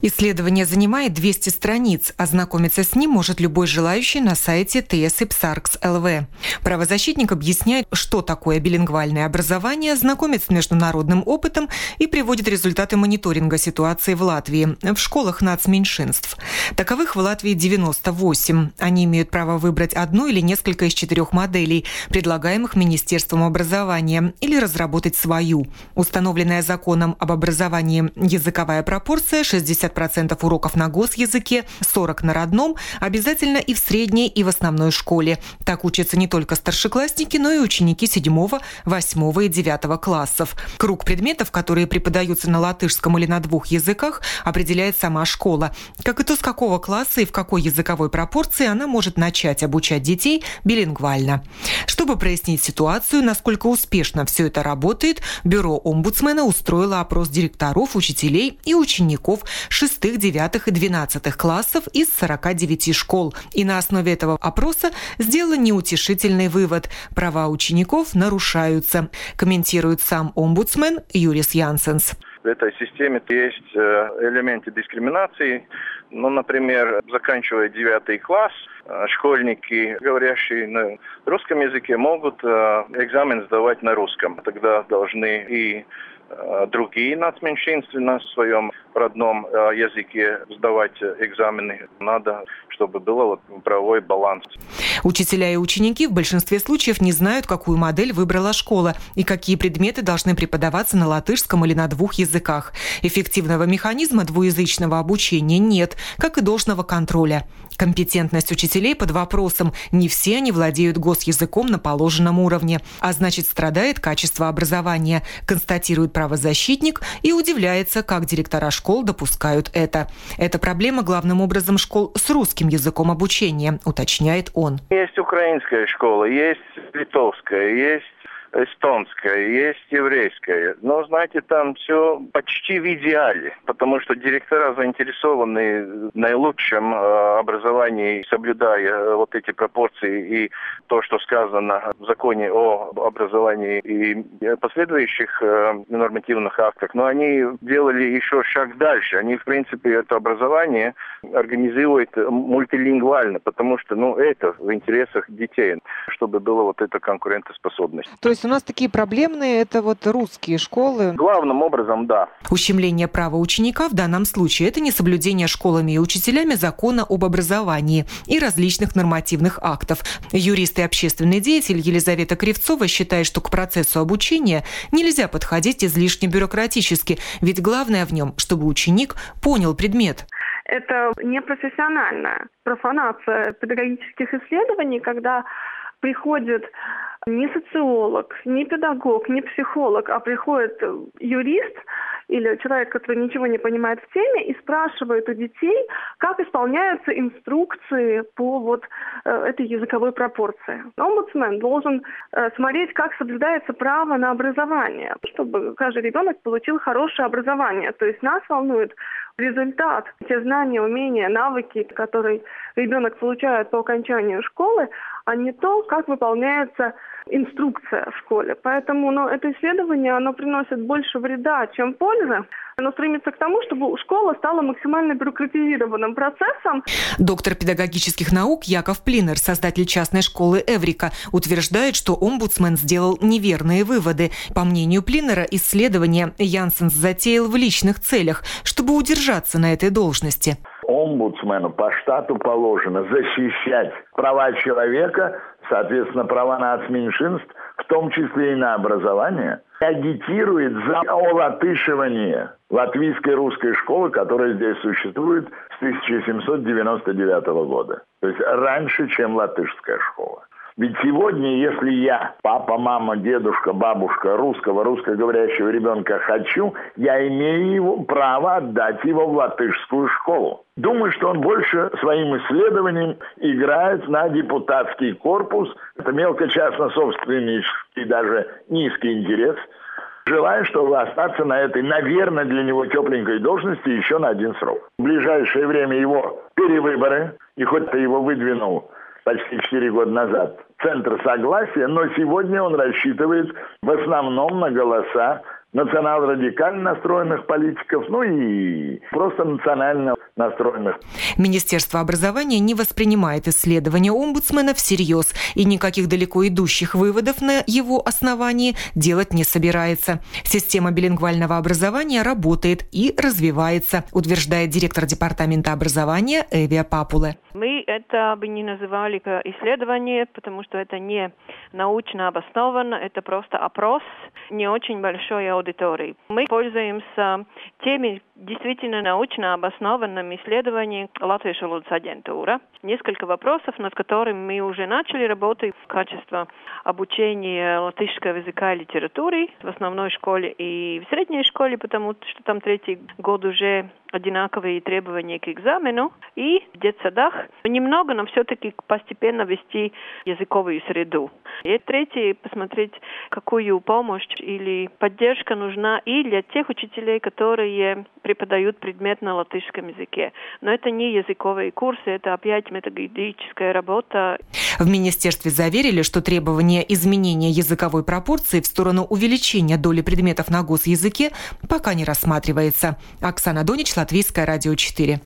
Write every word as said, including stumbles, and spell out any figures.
Исследование занимает двести страниц. Ознакомиться с ним может любой желающий на сайте тэ эс и псаркс точка эл ви. Правозащитник объясняет, что такое билингвальное образование, знакомит с международным опытом и приводит результаты мониторинга ситуации в Латвии в школах нацменьшинств. Таковых в Латвии девяносто восемь. Они имеют право выбрать одну или несколько из четырех моделей, предлагаемых Министерством образования, или разработать свою. Установленная законом об образовании языковая пропорция шестьдесят процентов уроков на госязыке, сорок процентов на родном, обязательно и в средней, и в основной школе. Так учатся не только старшеклассники, но и ученики седьмого, восьмого и девятого классов. Круг предметов, которые преподаются на латышском или на двух языках, определяет сама школа. Как и то, с какого класса и в какой языковой пропорции она может начать обучать детей билингвально. Чтобы прояснить ситуацию, насколько успешно все это работает, бюро омбудсмена устроило опрос директоров, учителей и учеников шестых, девятых и двенадцатых классов из сорока девяти школ. И на основе этого опроса сделала неутешительный вывод – права учеников нарушаются, комментирует сам омбудсмен Юрис Янсенс. В этой системе есть элементы дискриминации. Ну, например, заканчивая девятый класс, школьники, говорящие на русском языке, могут экзамен сдавать на русском. Тогда должны и другие нацменьшинства на своем родном языке сдавать экзамены. Надо, чтобы был вот правовой баланс. Учителя и ученики в большинстве случаев не знают, какую модель выбрала школа и какие предметы должны преподаваться на латышском или на двух языках. Эффективного механизма двуязычного обучения нет, как и должного контроля. Компетентность учителей под вопросом. Не все они владеют госязыком на положенном уровне, а значит, страдает качество образования, констатирует правозащитник и удивляется, как директора школ допускают это. Это проблема главным образом школ с русским языком обучения, уточняет он. Есть украинская школа, есть литовская, есть эстонская, есть еврейская. Но, знаете, там все почти в идеале, потому что директора заинтересованы в наилучшем э, образовании, соблюдая э, вот эти пропорции и то, что сказано в законе о образовании и последующих э, нормативных актах. Но они делали еще шаг дальше. Они, в принципе, это образование организуют мультилингвально, потому что, ну, это в интересах детей, чтобы была вот эта конкурентоспособность. То есть у нас такие проблемные, это вот русские школы? Главным образом, да. Ущемление права ученика в данном случае – это несоблюдение школами и учителями закона об образовании и различных нормативных актов. Юрист и общественный деятель Елизавета Кривцова считает, что к процессу обучения нельзя подходить излишне бюрократически, ведь главное в нем, чтобы ученик понял предмет. Это непрофессиональная профанация педагогических исследований, когда приходит не социолог, не педагог, не психолог, а приходит юрист или человек, который ничего не понимает в теме, и спрашивает у детей, как исполняются инструкции по вот э, этой языковой пропорции. Омбудсмен должен э, смотреть, как соблюдается право на образование, чтобы каждый ребенок получил хорошее образование. То есть нас волнует результат, те знания, умения, навыки, которые ребенок получает по окончанию школы, а не то, как выполняется инструкция в школе. Поэтому ну, это исследование, оно приносит больше вреда, чем пользы. Оно стремится к тому, чтобы школа стала максимально бюрократизированным процессом. Доктор педагогических наук Яков Плинер, создатель частной школы «Эврика», утверждает, что омбудсмен сделал неверные выводы. По мнению Плинера, исследование Янсенс затеял в личных целях, чтобы удержаться на этой должности. Омбудсмену по штату положено защищать права человека, соответственно, права нацменьшинств, в том числе и на образование, агитирует за олатышивание латвийской русской школы, которая здесь существует с тысяча семьсот девяносто девятого года. То есть раньше, чем латышская школа. Ведь сегодня, если я, папа, мама, дедушка, бабушка, русского, русскоговорящего ребенка хочу, я имею его право отдать его в латышскую школу. Думаю, что он больше своим исследованием играет на депутатский корпус. Это мелкочастно-собственнический, даже низкий интерес. Желаю, чтобы остаться на этой, наверное, для него тепленькой должности еще на один срок. В ближайшее время его перевыборы, и хоть ты его выдвинул почти четыре года назад, Центр Согласия, но сегодня он рассчитывает в основном на голоса национал-радикально настроенных политиков, ну и просто национально настроенных. Министерство образования не воспринимает исследования омбудсмена всерьез и никаких далеко идущих выводов на его основании делать не собирается. Система билингвального образования работает и развивается, утверждает директор департамента образования Эвия Папуле. Мы это бы не называли исследование, потому что это не научно обосновано, это просто опрос не очень большой аудитории. Мы пользуемся теми действительно научно обоснованными исследованиями Латвийской валūtas агентūra. Несколько вопросов, над которыми мы уже начали работать в качестве обучения латышского языка и литературы в основной школе и в средней школе, потому что там третий год уже одинаковые требования к экзамену, и в детсадах немного, но все-таки постепенно вести языковую среду. И третье, посмотреть, какую помощь или поддержка нужна и для тех учителей, которые преподают предмет на латышском языке. Но это не языковые курсы, это опять методическая работа. В министерстве заверили, что требование изменения языковой пропорции в сторону увеличения доли предметов на госязыке пока не рассматривается. Оксана Донич, Латвийское радио четыре.